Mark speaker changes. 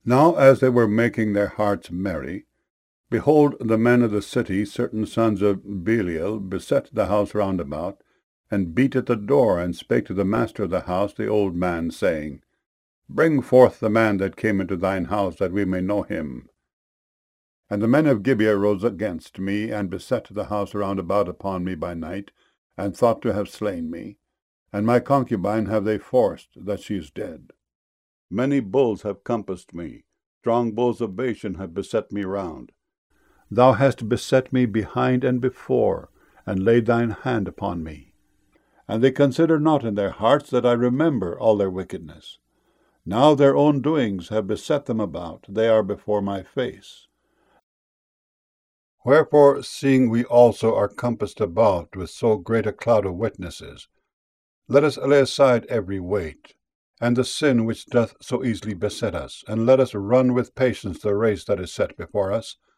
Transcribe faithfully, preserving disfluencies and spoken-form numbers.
Speaker 1: Now as they were making their hearts merry, behold, the men of the city, certain sons of Belial, beset the house round about, and beat at the door, and spake to the master of the house, the old man, saying, Bring forth the man that came into thine house, that we may know him. And the men of Gibeah rose against me, and beset the house round about upon me by night, and thought to have slain me. And my concubine have they forced, that she is dead. Many bulls have compassed me, strong bulls of Bashan have beset me round. Thou hast beset me behind and before, and laid thine hand upon me. And they consider not in their hearts that I remember all their wickedness. Now their own doings have beset them about, they are before my face. Wherefore, seeing we also are compassed about with so great a cloud of witnesses, let us lay aside every weight, and the sin which doth so easily beset us, and let us run with patience the race that is set before us,